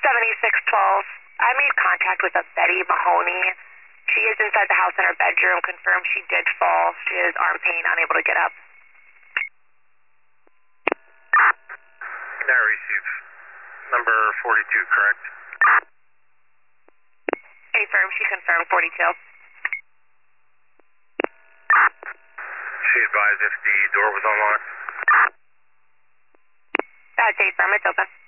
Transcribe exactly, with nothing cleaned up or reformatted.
seventy-six twelve. I made contact with a Betty Mahoney. She is inside the house in her bedroom. Confirmed she did fall. She is arm pain, unable to get up. That receive. Number forty-two, correct? Affirm, she confirmed forty-two. She advised if the door was unlocked. That's affirm, it's open.